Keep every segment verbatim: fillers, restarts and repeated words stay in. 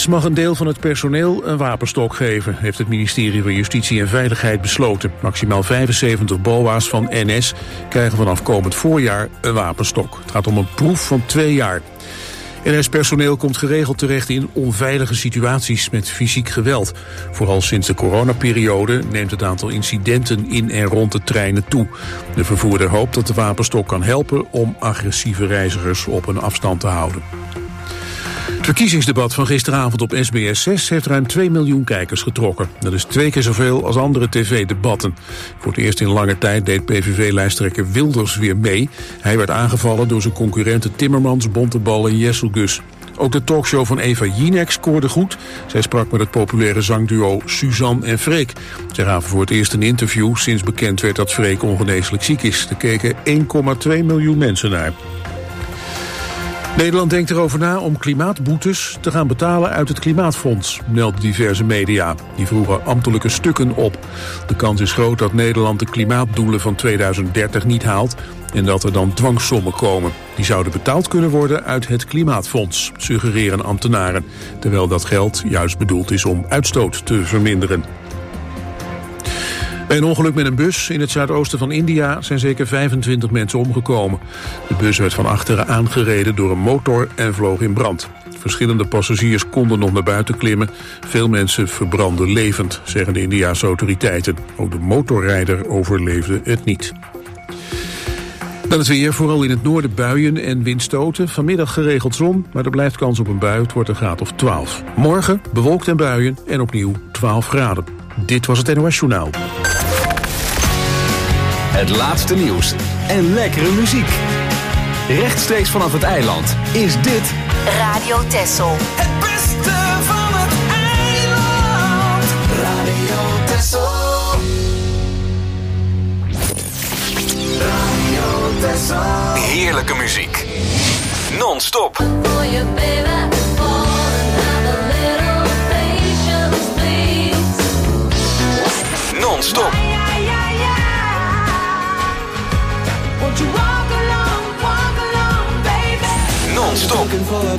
S mag een deel van het personeel een wapenstok geven, heeft het ministerie van Justitie en Veiligheid besloten. Maximaal vijfenzeventig B O A's van N S krijgen vanaf komend voorjaar een wapenstok. Het gaat om een proef van twee jaar. N S-personeel komt geregeld terecht in onveilige situaties met fysiek geweld. Vooral sinds de coronaperiode neemt het aantal incidenten in en rond de treinen toe. De vervoerder hoopt dat de wapenstok kan helpen om agressieve reizigers op een afstand te houden. Het verkiezingsdebat van gisteravond op S B S zes heeft ruim twee miljoen kijkers getrokken. Dat is twee keer zoveel als andere tv-debatten. Voor het eerst in lange tijd deed P V V-lijsttrekker Wilders weer mee. Hij werd aangevallen door zijn concurrenten Timmermans, Bontebal en Jesselgus. Ook de talkshow van Eva Jinek scoorde goed. Zij sprak met het populaire zangduo Suzanne en Freek. Zij gaven voor het eerst een interview sinds bekend werd dat Freek ongeneeslijk ziek is. Er keken één komma twee miljoen mensen naar. Nederland denkt erover na om klimaatboetes te gaan betalen uit het Klimaatfonds, melden diverse media. Die vroegen ambtelijke stukken op. De kans is groot dat Nederland de klimaatdoelen van tweeduizend dertig niet haalt en dat er dan dwangsommen komen. Die zouden betaald kunnen worden uit het Klimaatfonds, suggereren ambtenaren, terwijl dat geld juist bedoeld is om uitstoot te verminderen. Bij een ongeluk met een bus in het zuidoosten van India zijn zeker vijfentwintig mensen omgekomen. De bus werd van achteren aangereden door een motor en vloog in brand. Verschillende passagiers konden nog naar buiten klimmen. Veel mensen verbrandden levend, zeggen de Indiase autoriteiten. Ook de motorrijder overleefde het niet. Dan het weer, vooral in het noorden buien en windstoten. Vanmiddag geregeld zon, maar er blijft kans op een bui. Het wordt een graad of twaalf. Morgen bewolkt en buien en opnieuw twaalf graden. Dit was het N O S-journaal. Het laatste nieuws en lekkere muziek. Rechtstreeks vanaf het eiland is dit Radio Texel. Het beste van het eiland. Radio Texel. Radio Texel. heerlijke muziek. Non-stop. Non-stop. Non-stop.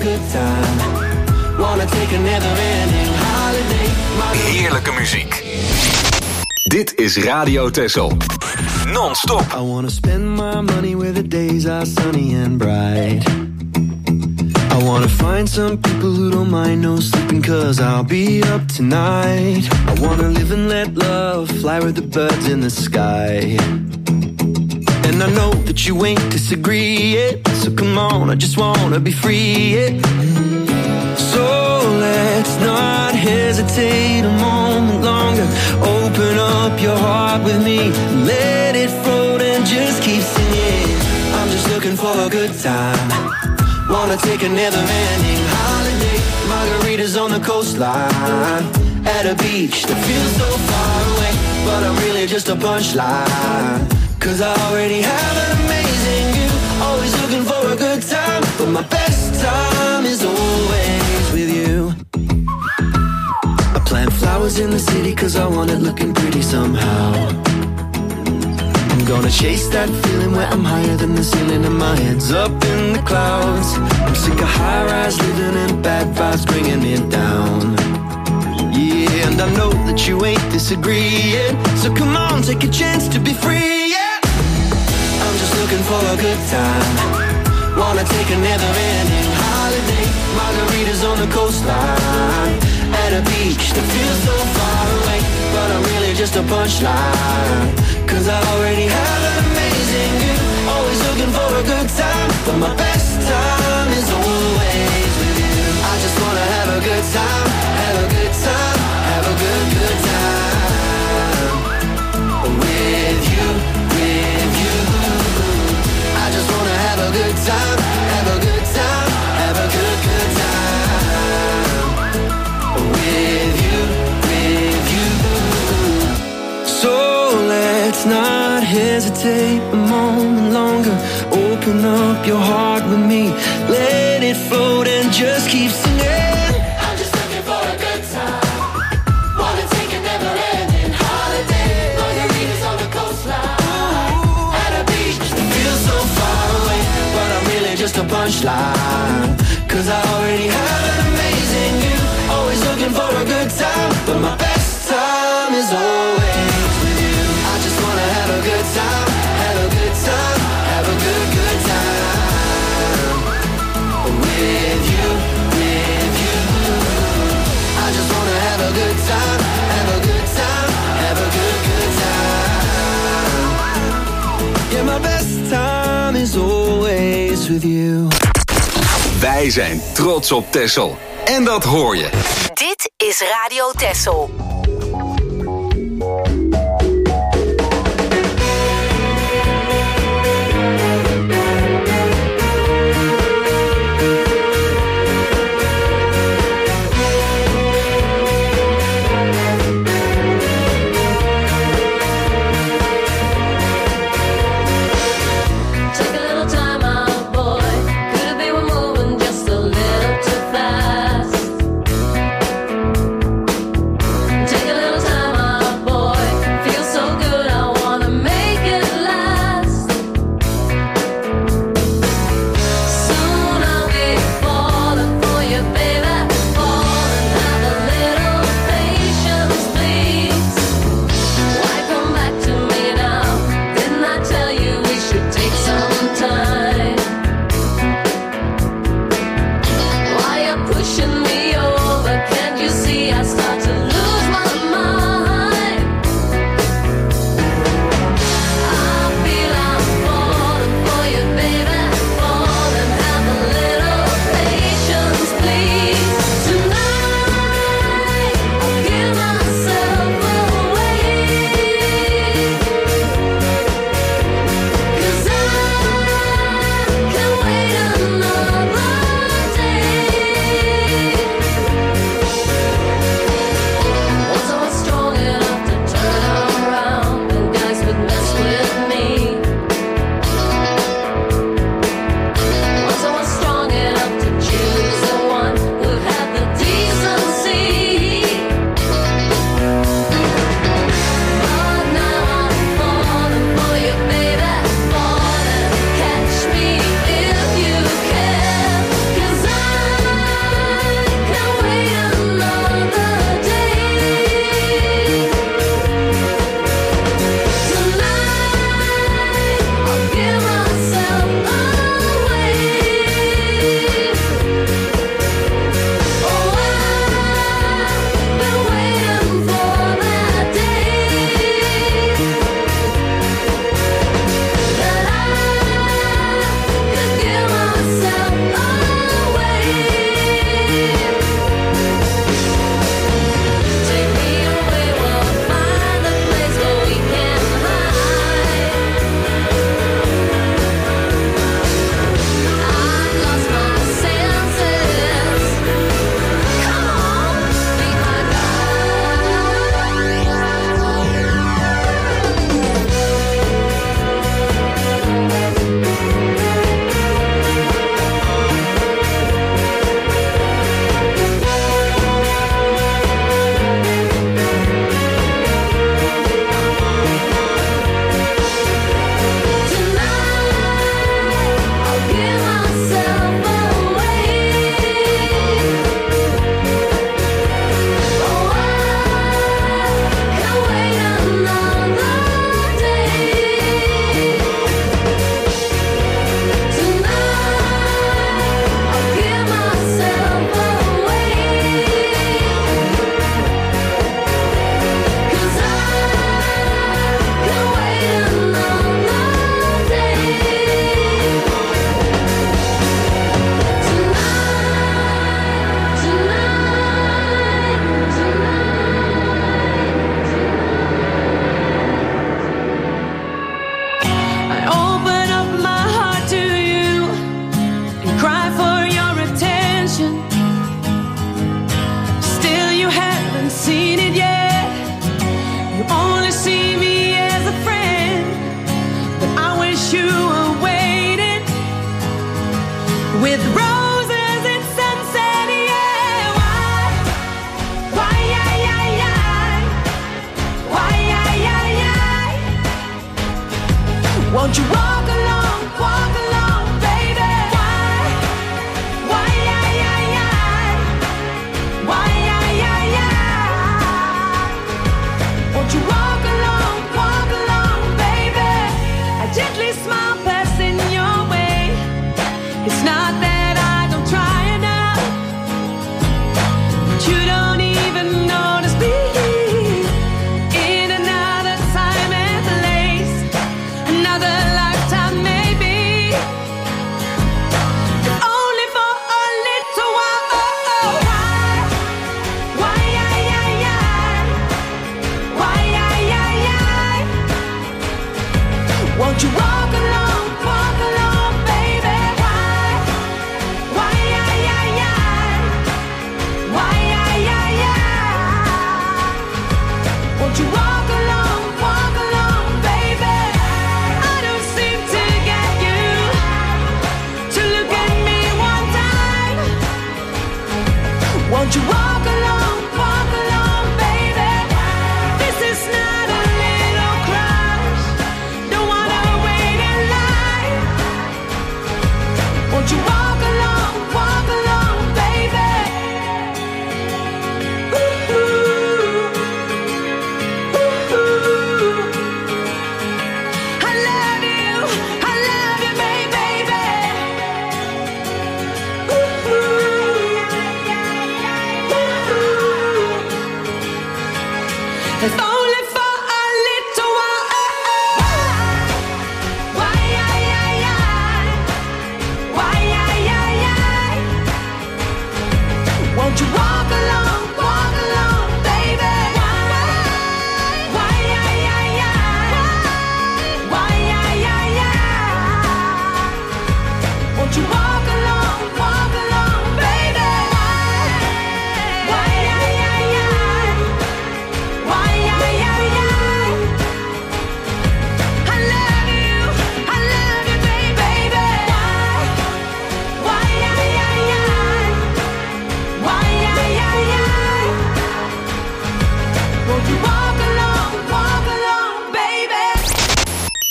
Heerlijke muziek. Dit is Radio Texel. Non-stop. I wanna spend my money where the days are sunny and bright. I wanna find some people who don't mind no sleeping, cause I'll be up tonight. I wanna live and let love fly with the birds in the sky. And I know that you ain't disagree yet, so come on, I just wanna be free yet. So let's not hesitate a moment longer. Open up your heart with me, let it float and just keep singing. I'm just looking for a good time. Wanna take a never-ending holiday. Margaritas on the coastline, at a beach that feels so far away. But I'm really just a punchline, cause I already have an amazing view. Always looking for a good time, but my best time is always with you. I plant flowers in the city cause I want it looking pretty somehow. I'm gonna chase that feeling where I'm higher than the ceiling and my head's up in the clouds. I'm sick of high-rise living and bad vibes bringing me down. Yeah, and I know that you ain't disagreeing, so come on, take a chance to be free, yeah. I'm just looking for a good time. Wanna take a never-ending holiday. Margaritas on the coastline, at a beach that feels so far away. But I'm really just a punchline, cause I already have an amazing view. Always looking for a good time, but my best time is always with you. I just wanna have a good time, have a good time, have a good, good time. With you, with you. I just wanna have a good time, have a good time, have a good, good time. With you, with you. So let's not hesitate a moment longer. Open up your heart with me, let it float and just keep singing. I'm just looking for a good time. Wanna take a never-ending holiday. Margaritas on the coastline, at a beach that feels so far away. But I'm really just a punchline, cause I already have an amazing view. Wij zijn trots op Texel. En dat hoor je. Dit is Radio Texel.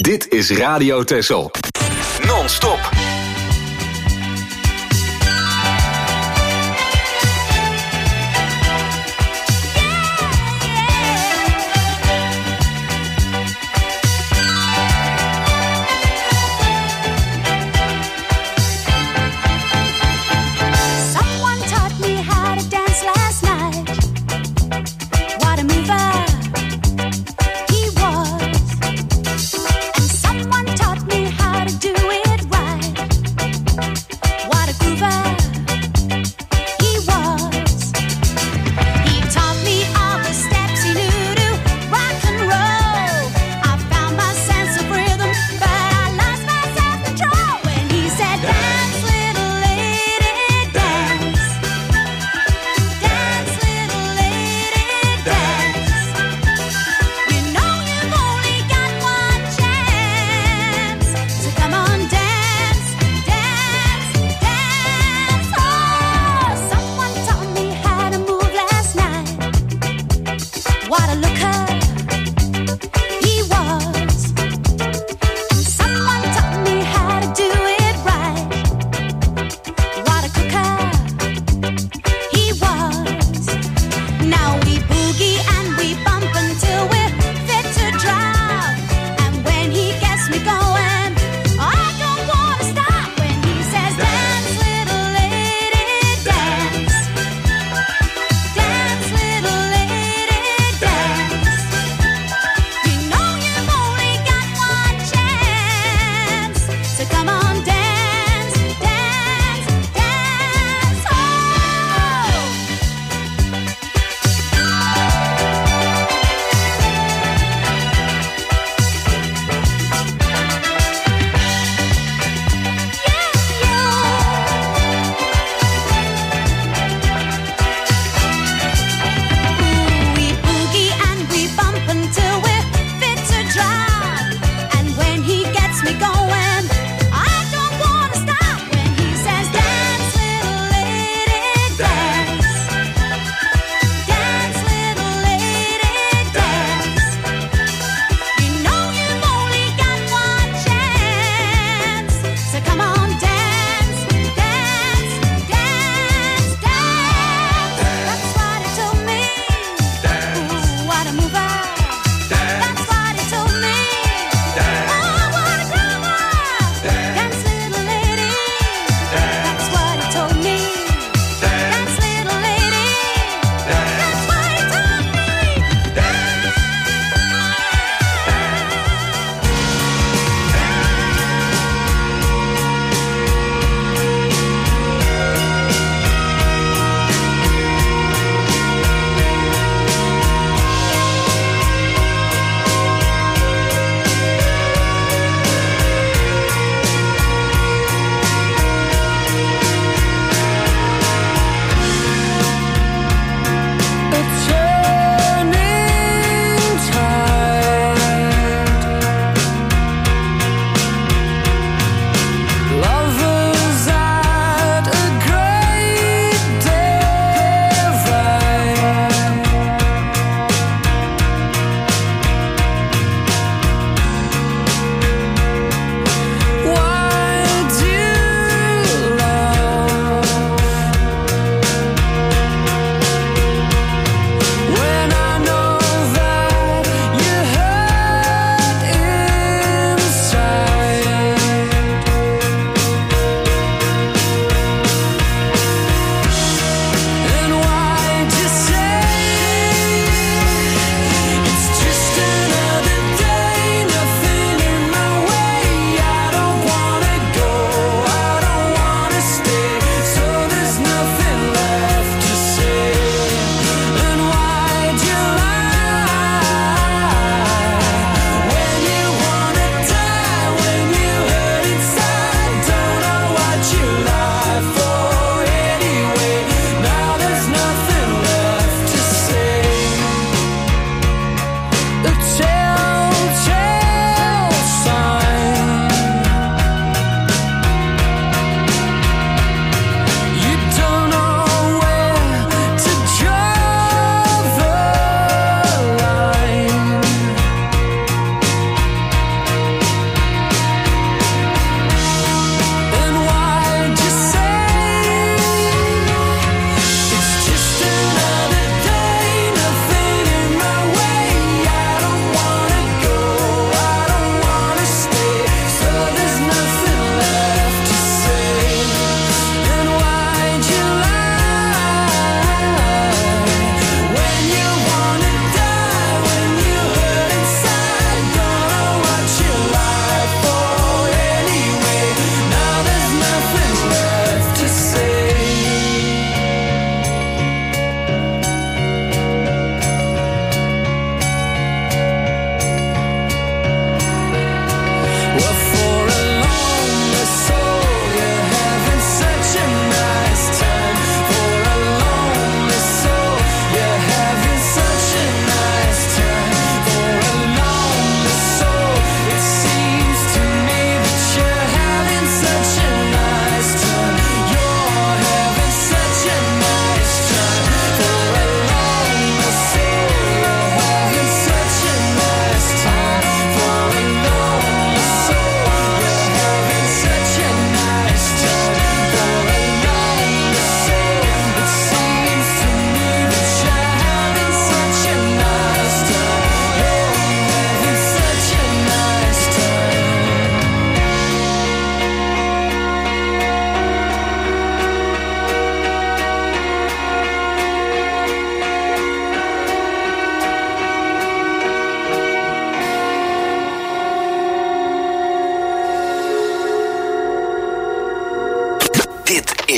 Dit is Radio Texel. Non-stop. Dance, little lady, dance.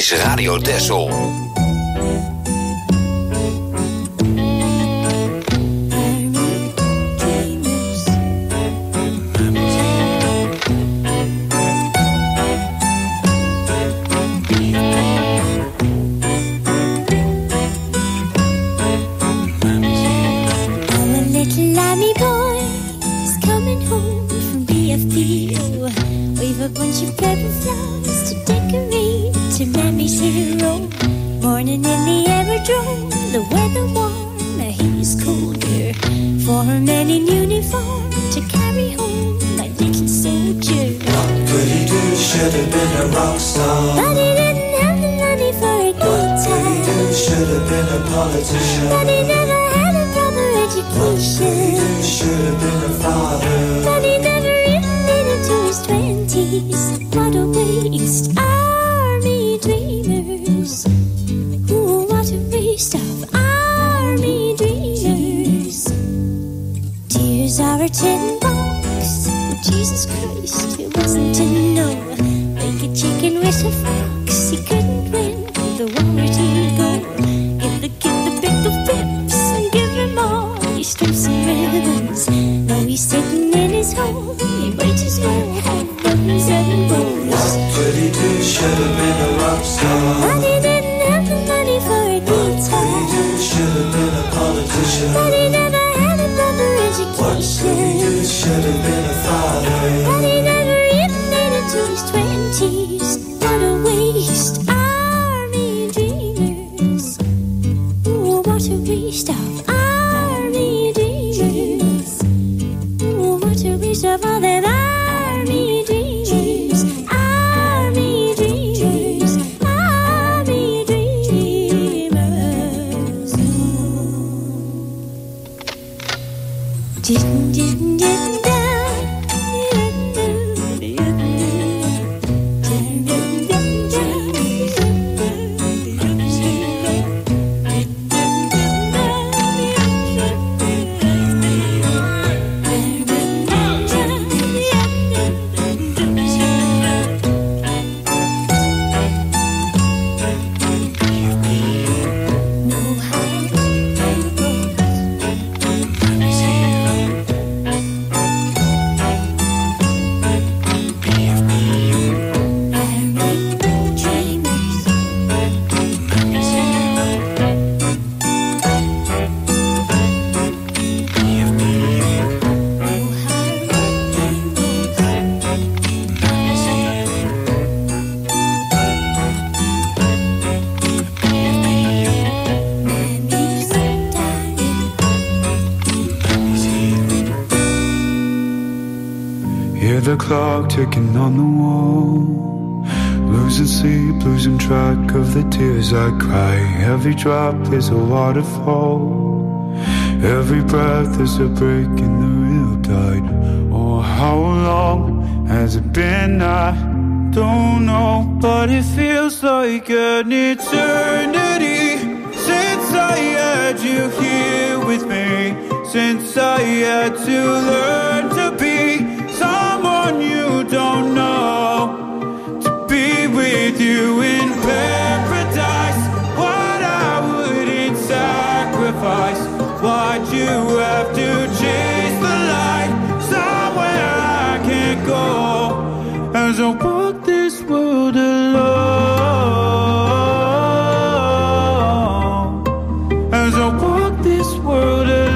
is Radio Texel. A bunch of purple flowers to decorate to Mammy's hero. Morning in the aerodrome, the weather warm, the heat is colder. For a man in uniform to carry home my little soldier. What could he do? Should have been a rock star. But he didn't have the money for a good time. What could he do? Should have been a politician. But he never had a proper education. What could he do? Should have been a father. But he never even made it to his twenties. What a waste, army dreamers. Ooh, what a waste of army dreamers. Tears are a tin box. Jesus Christ, it wasn't to know. Make a chicken with a fox. He couldn't win. The war to go. Give the kid the pickle pips and give him all these strips and ribbons. Now he's sitting in his hole. He might as well have buttons and bows. What could he do? Should have been a rock star. But he didn't have the money for a guitar. What could he do? Should have been a politician. But he never had a proper education. What could he do? Should have been a father. But he never even made it to his twenties. What a waste, army dreamers. Ooh, what a waste of army dreamers. Ooh, what a waste of all that army dreamers. Army dreamers. Army dreamers. Didn't, didn't, didn't. The clock ticking on the wall, losing sleep, losing track of the tears I cry. Every drop is a waterfall, every breath is a break in the real tide. Oh, how long has it been? I don't know, but it feels like an eternity since I had you here with me, since I had to learn to be someone you don't know, to be with you in paradise. What I wouldn't sacrifice. Why'd you have to chase the light somewhere I can't go? As I walk this world alone, as I walk this world alone.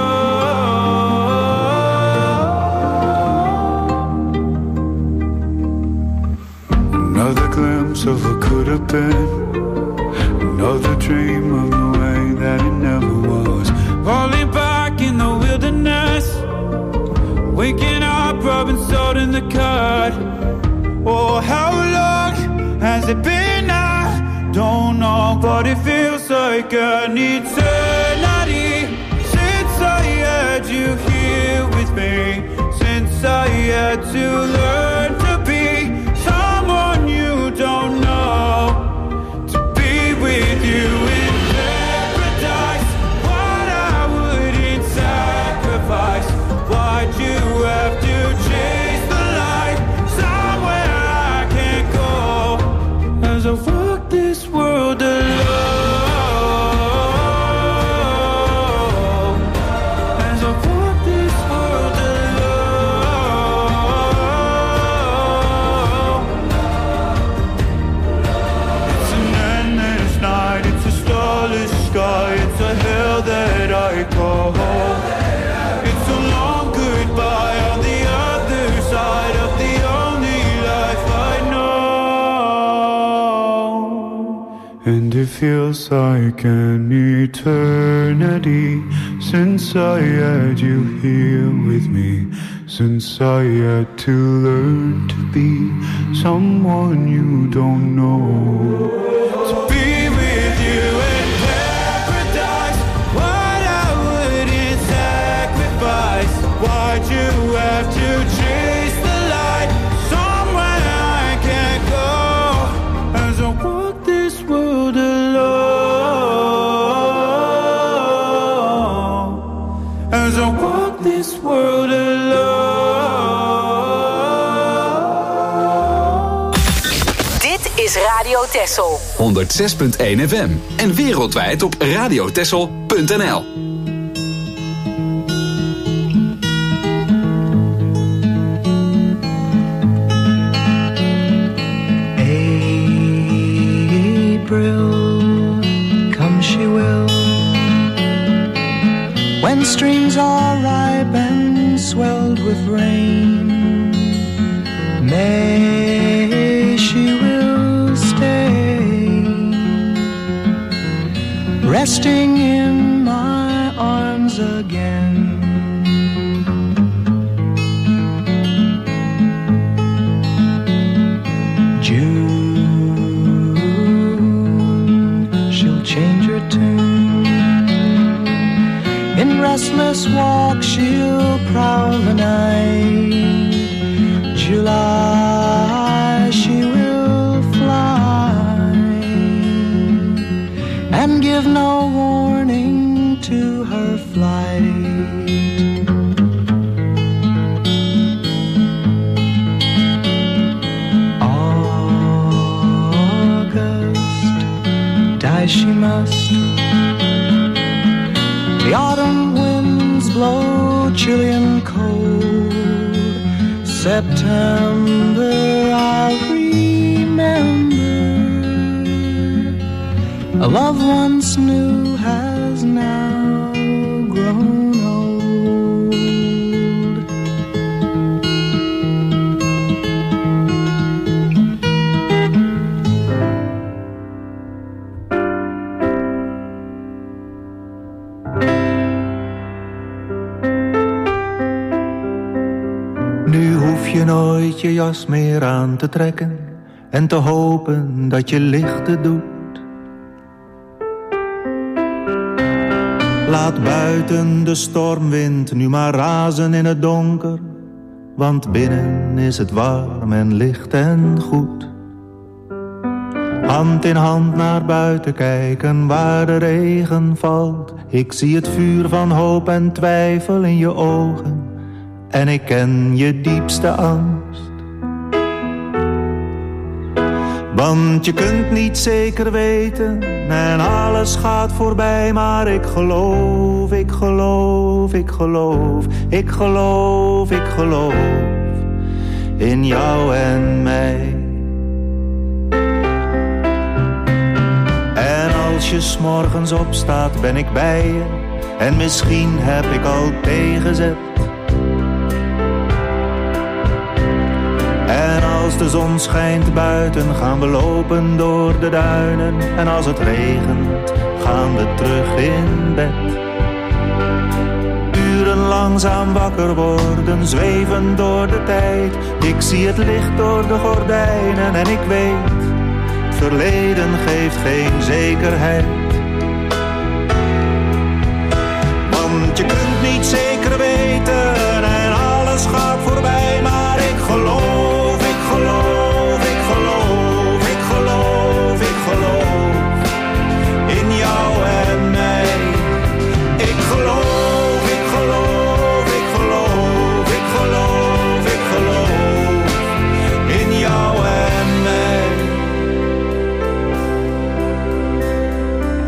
Another glimpse of what could have been, another dream of the way that it never was. Falling back in the wilderness, waking up, rubbing salt in the cut. Oh, how long has it been? I don't know, but it feels like an eternity since I had you here with me, since I had to learn to be someone you don't know, to be with you in paradise. What I wouldn't sacrifice. Why'd you have to chase the light somewhere I can't go? As I walk this hell that I call home. It's a long goodbye on the other side of the only life I know. And it feels like an eternity since I had you here with me, since I had to learn to be someone you don't know. To be with you in paradise, what I wouldn't sacrifice. Why'd you have to chase the light somewhere I can't go? As I walk this world alone, as I walk this world alone. Is Radio Texel. honderdzes punt één F M en wereldwijd op radiotexel punt n l. April, come she will, when streams are ripe and swelled with rain. May she will stay, resting in my arms again. June, she'll change her tune. In restless walk she'll prowl the night. July, she will fly and give no warning to her flight. August, die she must. The autumn winds blow chilly and cold. September, I'll remember. A love once new has now grown old. Nu hoef je nooit je jas meer aan te trekken en te hopen dat je licht het doet. Laat buiten de stormwind nu maar razen in het donker, want binnen is het warm en licht en goed. Hand in hand naar buiten kijken waar de regen valt. Ik zie het vuur van hoop en twijfel in je ogen en ik ken je diepste angst. Want je kunt niet zeker weten en alles gaat voorbij, maar ik geloof, ik geloof, ik geloof, ik geloof, ik geloof in jou en mij. En als je 's morgens opstaat ben ik bij je en misschien heb ik al tegenzet. En als de zon schijnt buiten gaan we lopen door de duinen. En als het regent gaan we terug in bed. Uren langzaam wakker worden, zweven door de tijd. Ik zie het licht door de gordijnen en ik weet, het verleden geeft geen zekerheid. Want je kunt niet zeker weten en alles gaat voorbij, maar ik geloof. Ik geloof, ik geloof, ik geloof, ik geloof in jou en mij. Ik geloof, ik geloof, ik geloof, ik geloof, ik geloof in jou en mij.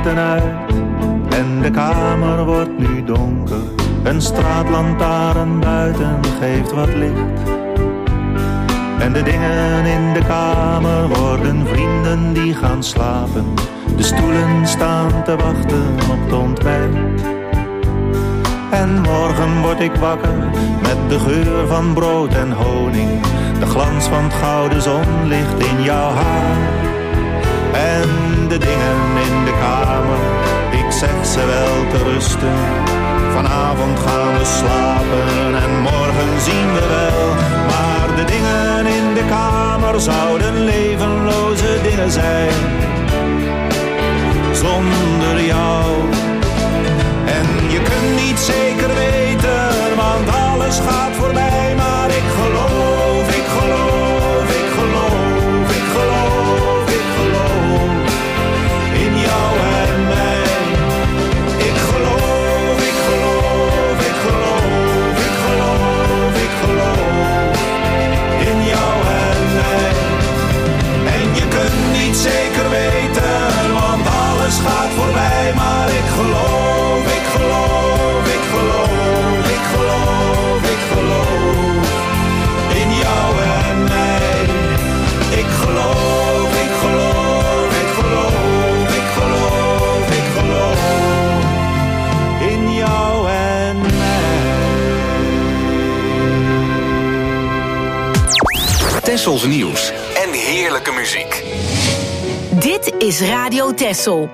lichten uit en de kamer wordt nu donker. Een straatlantaarn buiten geeft wat licht. En de dingen in de kamer worden vrienden die gaan slapen. De stoelen staan te wachten op het ontbijt. En morgen word ik wakker met de geur van brood en honing. De glans van het gouden zonlicht in jouw haar. En de dingen in de kamer, ik zeg ze wel te rusten. Vanavond gaan we slapen en morgen zien we wel. Maar de dingen in de kamer zouden levenloze dingen zijn. Zonder jou. En je kunt niet zeker weten, want alles gaat voorbij. Maar ik geloof, ik geloof, ik geloof, ik geloof, ik geloof in jou en mij. Ik geloof, ik geloof, ik geloof, ik geloof, ik geloof in jou en mij. En je kunt niet zeker weten, want alles gaat voorbij. Maar ik geloof, ik geloof, ik geloof, ik geloof, ik geloof in jou en mij. Ik geloof, ik geloof, ik geloof, ik geloof, ik geloof in jou en mij. Tessels nieuws en heerlijke muziek. Dit is Radio Tessel.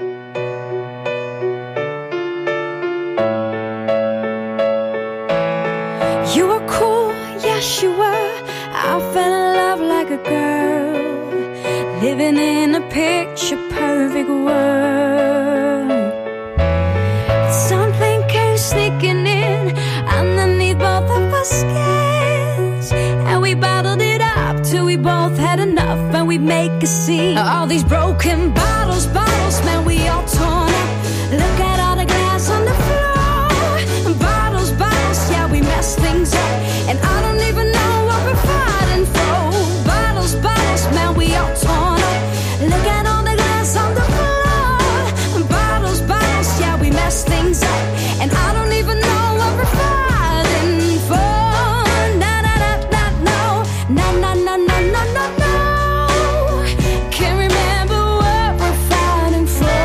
You were cool, yes you were. I fell in love like a girl, living in a picture perfect world. Something came sneaking in underneath both of our skins, and we bottled it up till we both had enough, and we make a scene. All these broken bottles, bottles, man, we all torn up. Look at all the glass on the floor. Bottles, bottles, yeah, we mess things up, and I don't even know what we're fighting for. Bottles, bottles, man, we all torn up. Look at all the glass on the floor. Bottles, bottles, yeah, we mess things up, and I don't even know what we're fighting for. Na na na na no, na na na na na na no. Can't remember what we're fighting for.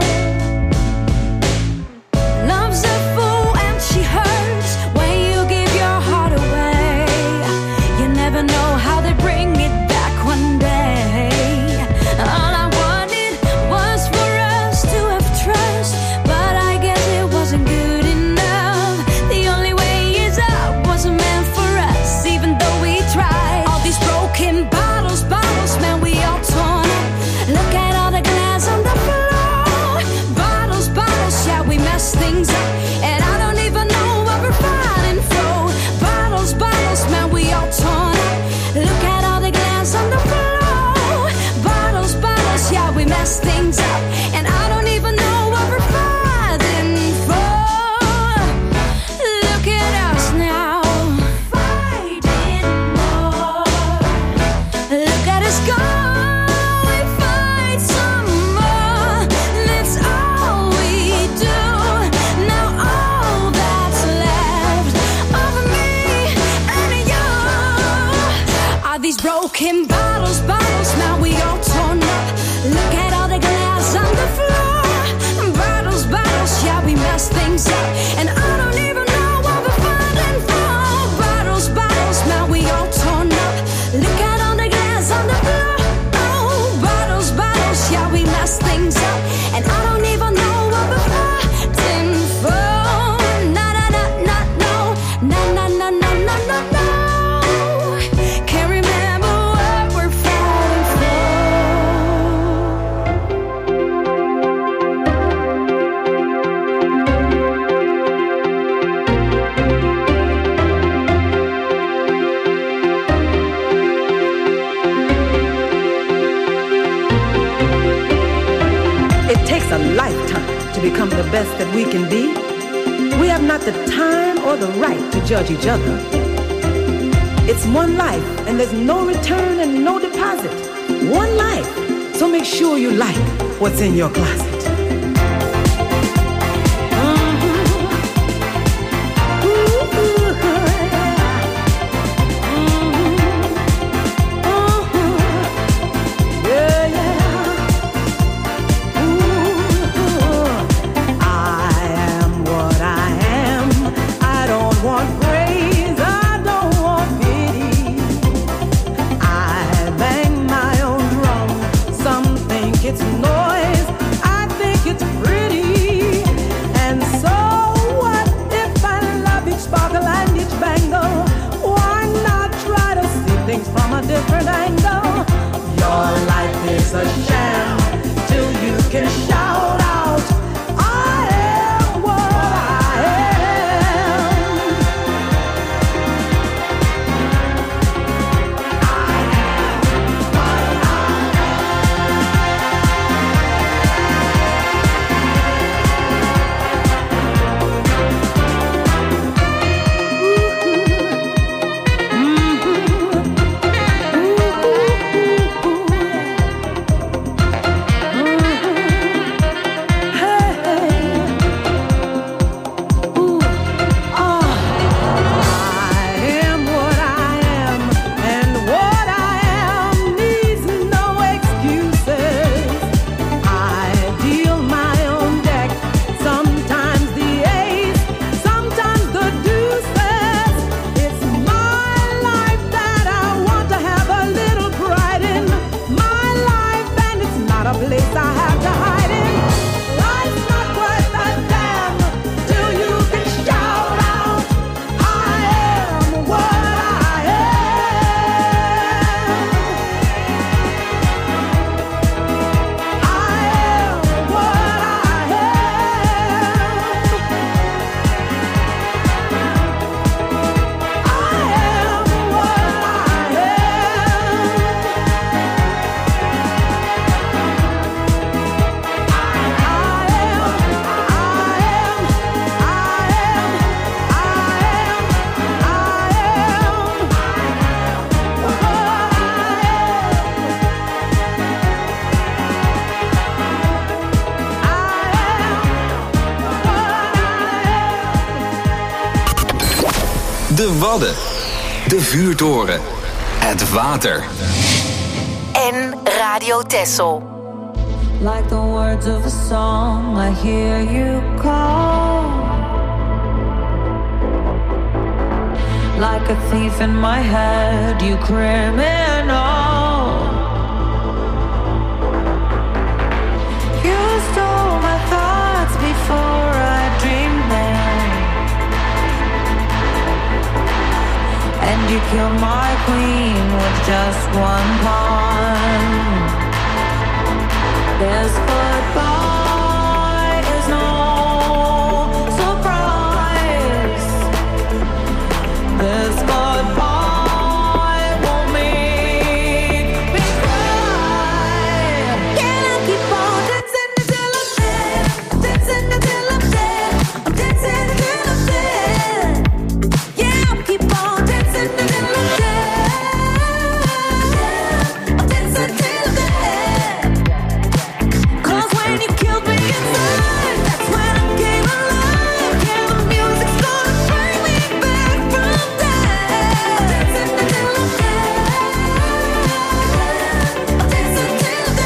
Love's a fool and she hurts when you give your heart away. You never know how they bring it back one day. All I wanted was for us to have trust, but I guess it wasn't good enough. The only way is up wasn't meant for us, even though we tried. All these broken bottles, bottles, man, we all torn up. Look at all the glass on the floor. Bottles, bottles, yeah, we mess things up, and I don't even know what we're fighting for. Bottles, bottles, man, we all torn up. Look at all the glass on the floor. Bottles, bottles, yeah, we mess things up, and I don't even know what we're fighting for. Look at us now, fighting more. Look at us go, we fight some more. That's all we do. Now all that's left of me and you are these broken bottles, bottles. Now we all torn up. Look at all the glass on the floor. Bottles, bottles, yeah, we mess things up, and I don't even know what we're fighting for. Bottles, bottles, now we all torn up. Look at all the glass on the floor. Oh, bottles, bottles, yeah, we mess things up, and I don't even know what we're fighting for. Na na na na no, na na na na na na no. Can't remember what we're fighting for. It takes a lifetime to become the best that we can be. We have not the time or the right to judge each other. It's one life, and there's no return and no deposit. One life. So make sure you like what's in your closet. can shout out, I am what I am. De Wadden. De Vuurtoren. Het water. En Radio Texel. Like the words of a song, I hear you call. Like a thief in my head, you criminal. You stole my thoughts before I dreamed them. And you killed my queen with just one pawn. This goodbye is no surprise. This goodbye won't make me cry. Can I keep on dancing until I'm dead? Dancing until I'm dead. I'm dancing until I'm dead. Yeah, I'll keep on dancing until I'm dead. I'm dancing till I'm dead. 'Cause when you killed me inside, that's when I came alive. Yeah, the music's gonna bring me back from death. Dancing until I'm dead. I'm dancing till I'm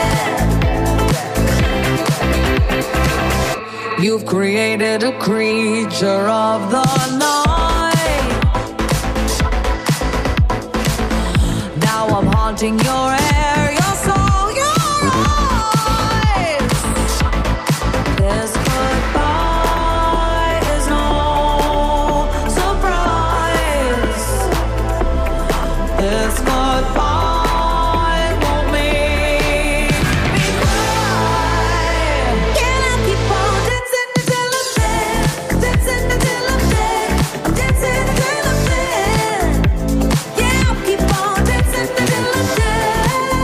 dead. You've created a creature of the night. Now I'm haunting your air, your soul, your eyes. This goodbye is no surprise. This goodbye won't make me cry. Can I keep on dancing until I'm dead? Dancing until I'm dead. I'm dancing until I'm dead. Yeah, I'll keep on dancing until I'm dead.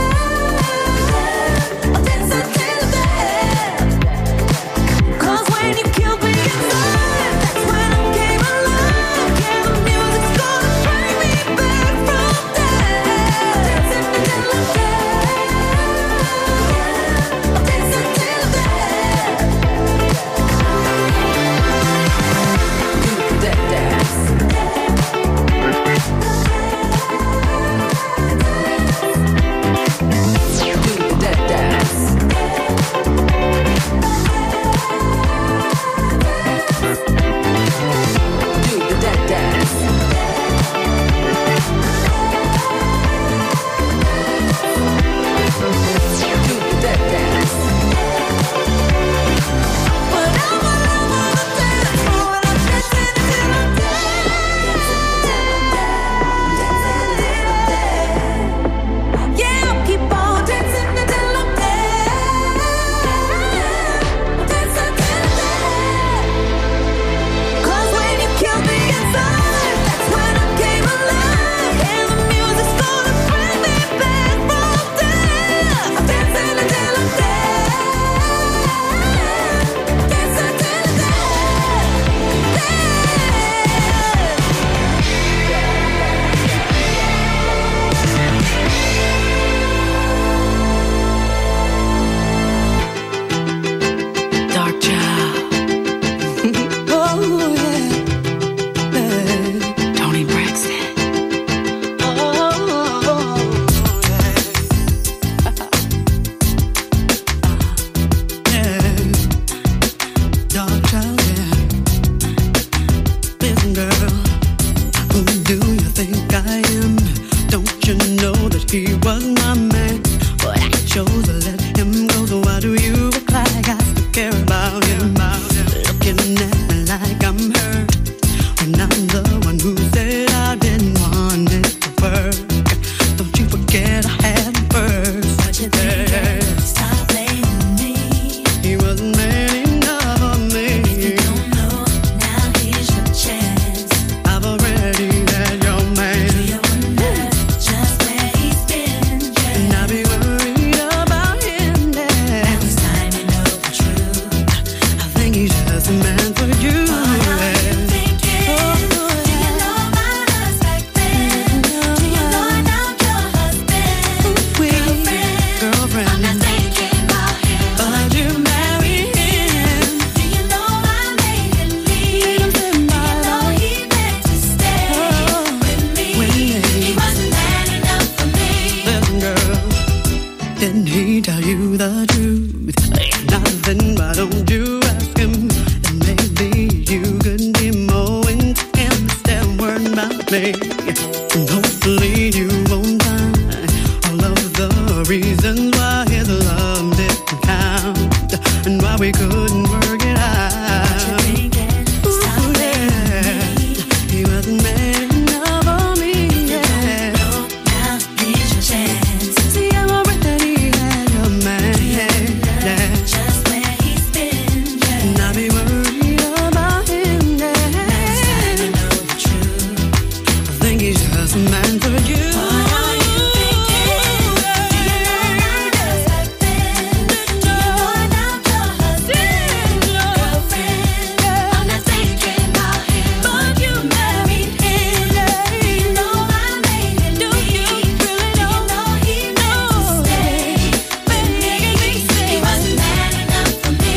care about him. Looking at me like I'm hurt when I'm the one who said I didn't want it to work. Don't you forget I had him first. What you think? Stop blaming me. He wasn't man enough for me. If you don't know, now here's your chance. I've already had your man. Do you wonder just where he's been? Yeah. And I'll be worried about him then. Now it's time you know the truth. I think he's just a man for you. What are you thinking? Do you know about us back then? Do you know now your husband? Girlfriend, Girlfriend, I'm not thinking about him, but you married him. do you know I made him leave? Do you know he meant to stay with me? With me. He wasn't man enough for me. Listen, girl, didn't he tell you the truth? If nothing, why don't you ask him? And maybe you could be more intense than word about me. And hopefully you won't find all of the reasons why his love didn't count and why we couldn't work it out. Thinking, stop Ooh, blaming yeah. me. He wasn't man enough for me, yeah. Now here's your chance. See, I'm already had your man, yeah. Just where he's been, yeah. And I'll be worried about him, yeah. Time to know the truth. I think he's just a man for you. What are you thinking? Do you know about us back then? Do you know now your husband? Girlfriend, I'm not thinking about him, but you married him. Do you know I made him leave? Do you know he meant to stay with me? He wasn't man enough for me.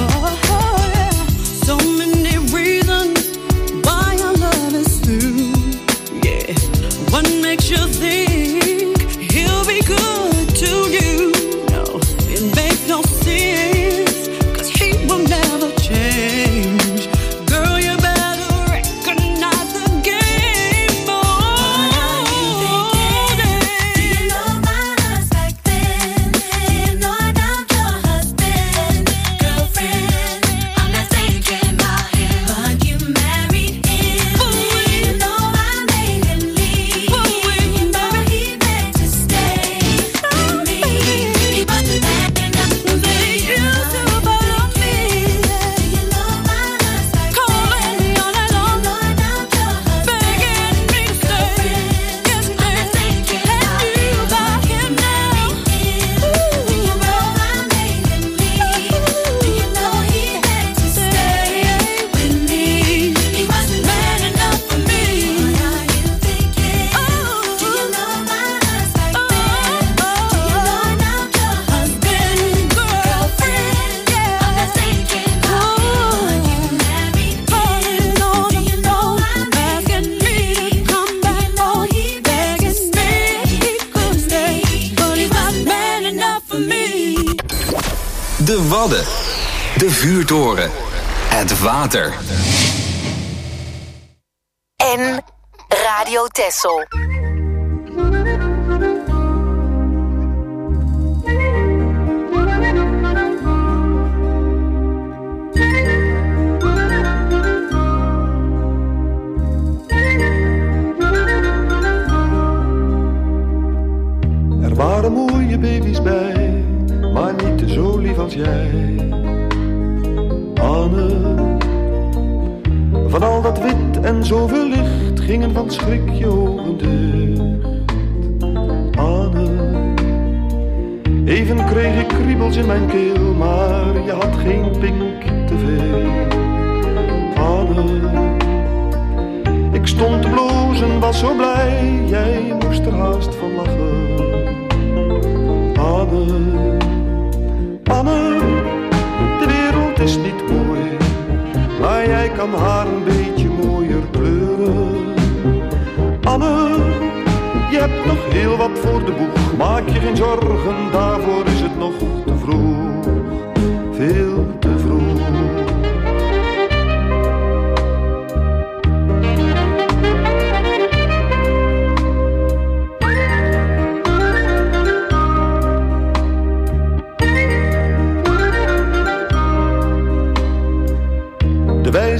Oh, yeah. So many reasons why our love is through. Yeah. What makes you think he'll be good to you? No, it makes no sense, 'cause he will never change. Girl, you better recognize the game, boy. What are you thinking? Do you know about us back then? Do you know now your husband? Girlfriend, I'm not thinking about him, but you married him. Do you know I made him leave? Do you know he meant to stay with me? He wasn't man enough for me. You to follow me. Do you know about us back then? Calling me all night long, Do you know now your husband? begging me to stay. Yes, I'm not thinking about and you got him now. Do you know I made him leave? Do you know he meant to stay with me? He wasn't man enough for me. What are you thinking? Do you know about us back then? Do you know now your husband? Girlfriend, I'm not thinking about him, but you married him. Do you know I made him leave? Come back, oh, he begging me he could stay, but he's not man enough for me. De Wadden. De Vuurtoren. Het water. En Radio Texel. Er waren mooie baby's bij, maar niet zo lief als jij. Anne, van al dat wit en zoveel licht gingen van schrik je ogen dicht. Anne, even kreeg ik kriebels in mijn keel, maar je had geen pink te veel. Anne, ik stond te blozen, was zo blij, jij moest er haast van lachen. Anne, Anne, de wereld is niet mooi, maar jij kan haar een beetje mooier kleuren. Anne, je hebt nog heel wat voor de boeg, maak je geen zorgen, daarvoor is het nog te vroeg, veel te vroeg.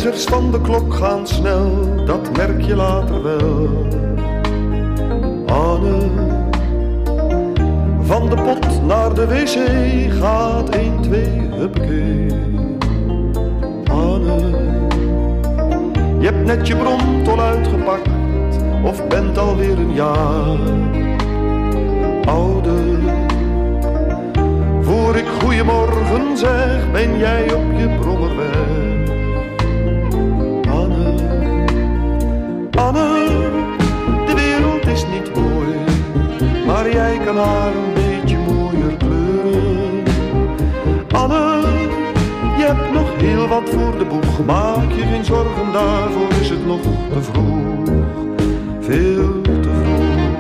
wijzers van de klok gaan snel, dat merk je later wel. Anne, van de pot naar de wc gaat één, twee, huppakee. Anne, je hebt net je bromtol uitgepakt, of bent alweer een jaar ouder. Voor ik goeiemorgen zeg, ben jij op je brommer weg. Anne, Anne, de wereld is niet mooi, maar jij kan haar een beetje mooier kleuren. Anne, je hebt nog heel wat voor de boeg, maak je geen zorgen, daarvoor is het nog te vroeg, veel te vroeg.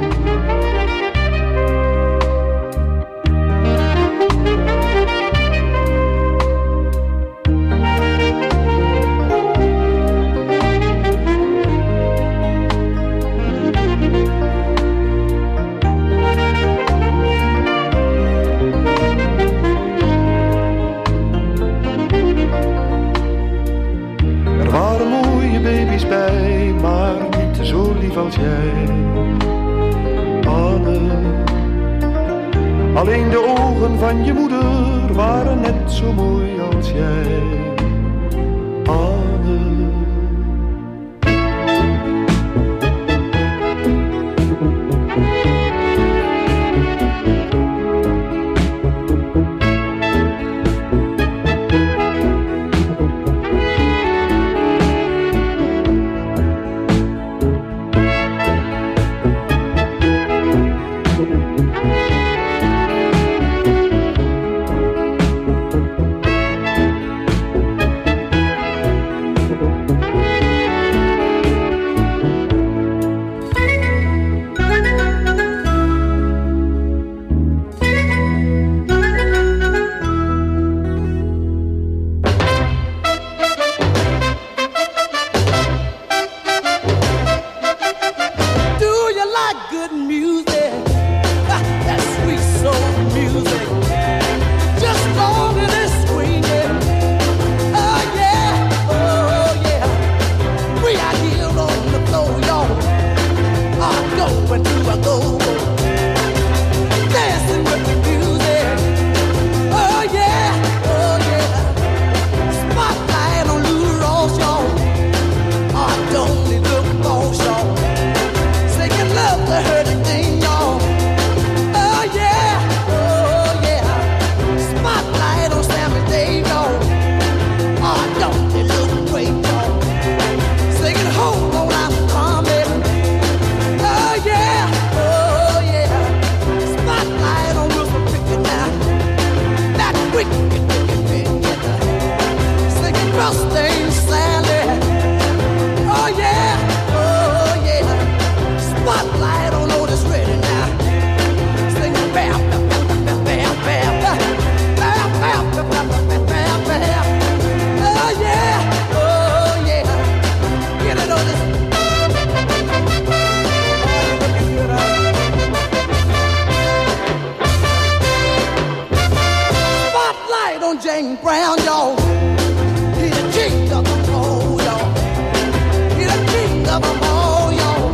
Als jij, Anne, alleen de ogen van je moeder waren net zo mooi als jij, Anne. Jane Brown, y'all. He the king of them all, y'all. He the king of them all, y'all.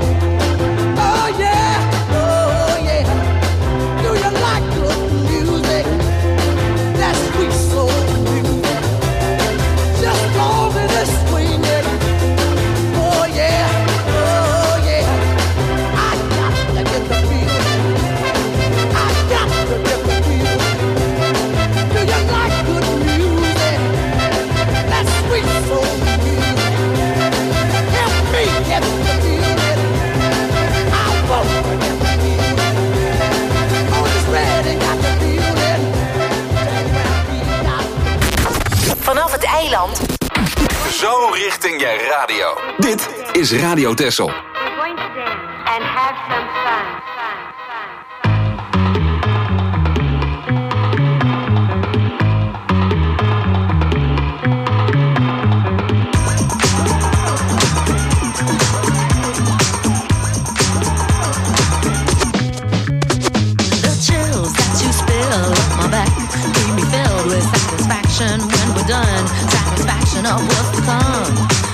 Oh yeah, oh yeah. Do you like good music? That sweet soul music. Just go with the swing it. Oh yeah, oh yeah. I got to get the feeling. I got to get the feeling. Do you like good music? That sweet soul music. Help me get the feeling. I won't forget the feeling. Oh, it's ready, got the feeling. Vanaf het eiland. Zo richting je radio. Dit is Radio Texel. We're going to dance and have some fun. The chills that you spill up my back keep me filled with satisfaction when we're done. Satisfaction of what's to come.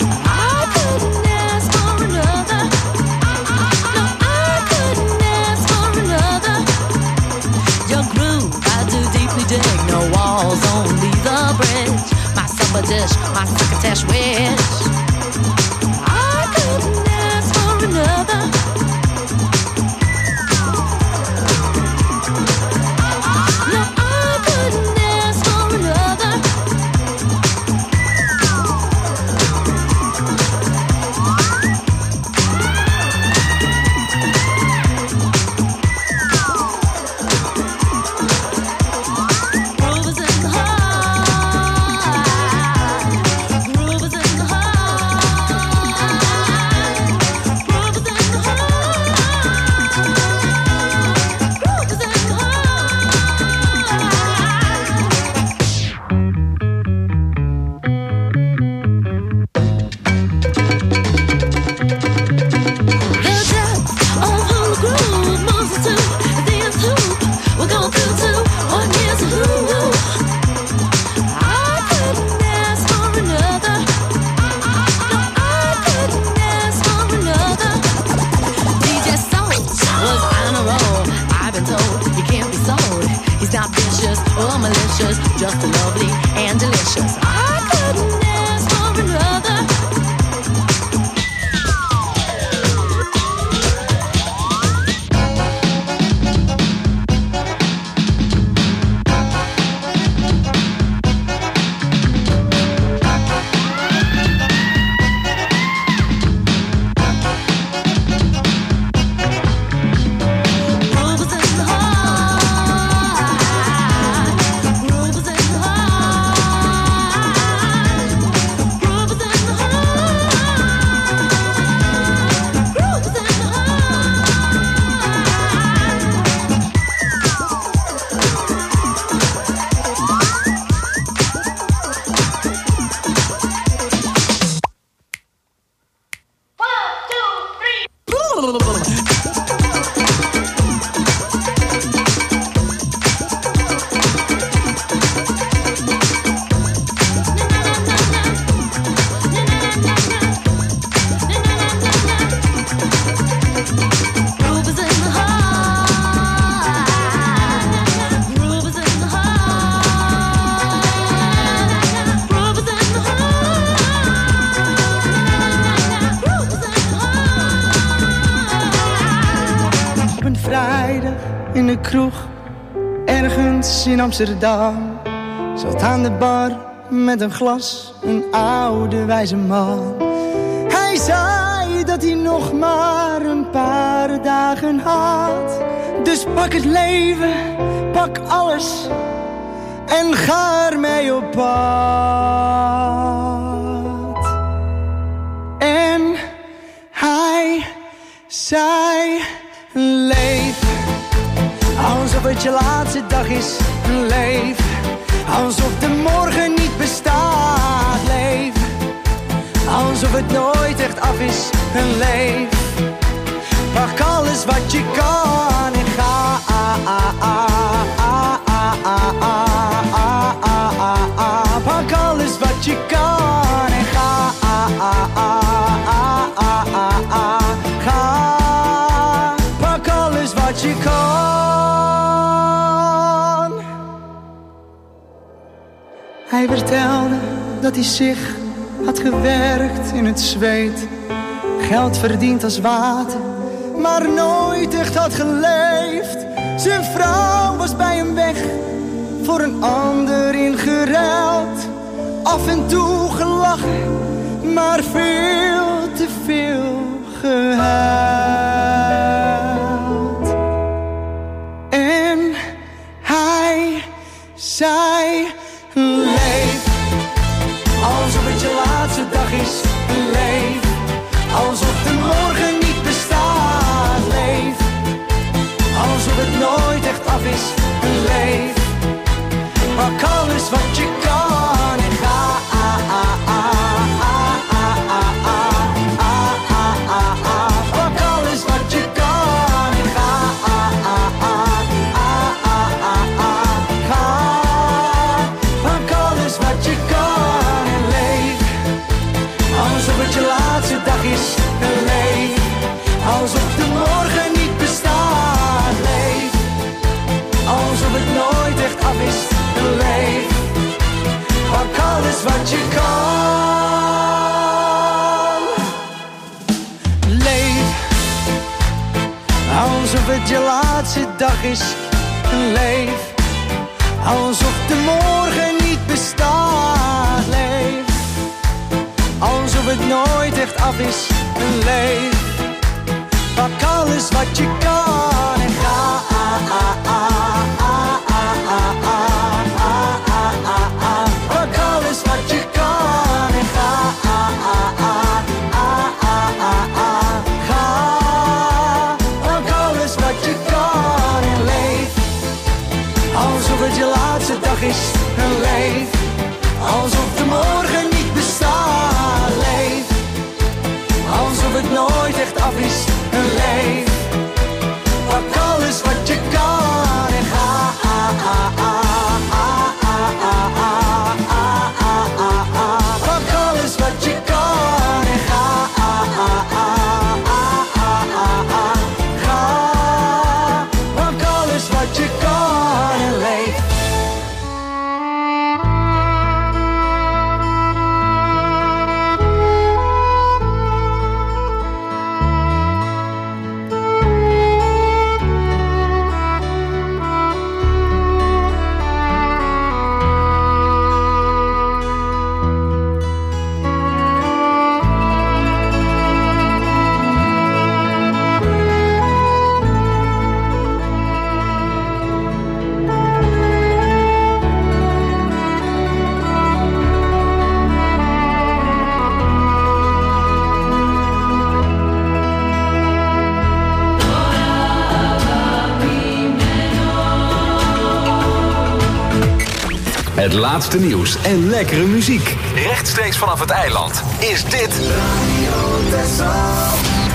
up a dish, my crocketesh wish. I couldn't ask for another. Just lovely and delicious. I couldn't ask for another. In de kroeg, ergens in Amsterdam, zat aan de bar met een glas een oude wijze man. Hij zei dat hij nog maar een paar dagen had. Dus pak het leven, pak alles en ga ermee op pad. En hij zei, leef alsof het je laatste dag is, leef alsof de morgen niet bestaat, leef alsof het nooit echt af is, leef pak alles wat je kan en ga, pak alles wat je kan en ga, ga, pak alles wat je kan. Hij vertelde dat hij zich had gewerkt in het zweet, geld verdiend als water, maar nooit echt had geleefd. Zijn vrouw was bij hem weg, voor een ander ingeruild. Af en toe gelachen, maar veel te veel gehuild. En hij zei, leef alsof het je laatste dag is, leef alsof de morgen niet bestaat, leef alsof het nooit echt af is, leef pak alles wat je kan en ga, alles wat je kan. Leef alsof het je laatste dag is. Leef alsof de morgen niet bestaat. Leef alsof het nooit echt af is. Leef, pak alles wat je kan en ga. Pak alles wat je kan en ga. Ga, pak alles wat je kan en leef alsof het je laatste dag is. En leef alsof de morgen niet bestaat. Leef alsof het nooit echt af is. En leef, pak alles wat je kan en ga. Pak alles wat je kan en ga. Ga, pak alles wat je kan en leef. Het laatste nieuws en lekkere muziek. Rechtstreeks vanaf het eiland is dit Radio Texel.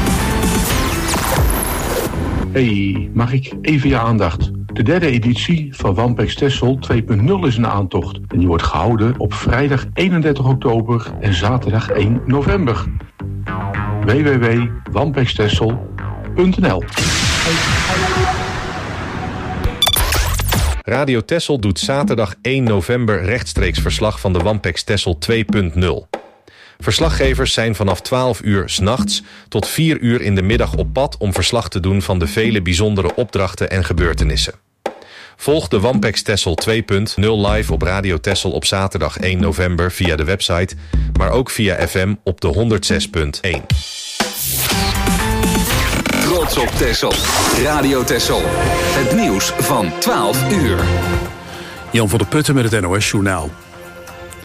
Hey, mag ik even je aandacht? De derde editie van Wampex Texel twee punt nul is een aantocht. En die wordt gehouden op vrijdag eenendertig oktober en zaterdag één november. w w w punt wampex texel punt n l Radio Texel doet zaterdag één november rechtstreeks verslag van de Wampex Texel twee punt nul. Verslaggevers zijn vanaf twaalf uur 's nachts tot vier uur in de middag op pad om verslag te doen van de vele bijzondere opdrachten en gebeurtenissen. Volg de Wampex Texel twee punt nul live op Radio Texel op zaterdag één november via de website, maar ook via F M op de honderdzes punt één. Trots op Texel. Radio Texel. Het nieuws van twaalf uur. Jan van der Putten met het N O S Journaal.